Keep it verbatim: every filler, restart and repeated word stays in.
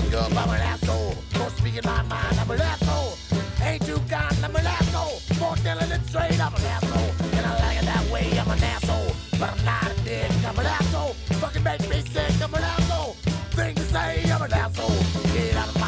speak up, I'm an asshole. Don't speak in my mind, I'm an asshole. Ain't too kind, I'm an asshole. For telling it straight, I'm an asshole. And I like it that way, I'm an asshole. But I'm not a dick, I'm an asshole. Fucking makes me sick, I'm an asshole. Thing to say, I'm an asshole. Get out of